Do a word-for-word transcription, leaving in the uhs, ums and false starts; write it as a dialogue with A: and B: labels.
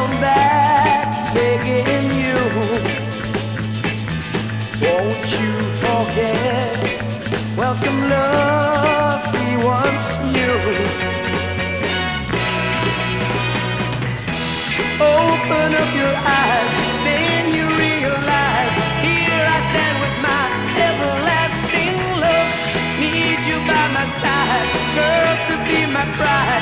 A: come back begging you. Won't you forget? Welcome love we once knew. Open up your eyes, then you realize, here I stand with my everlasting love. Need you by my side, girl, to be my bride.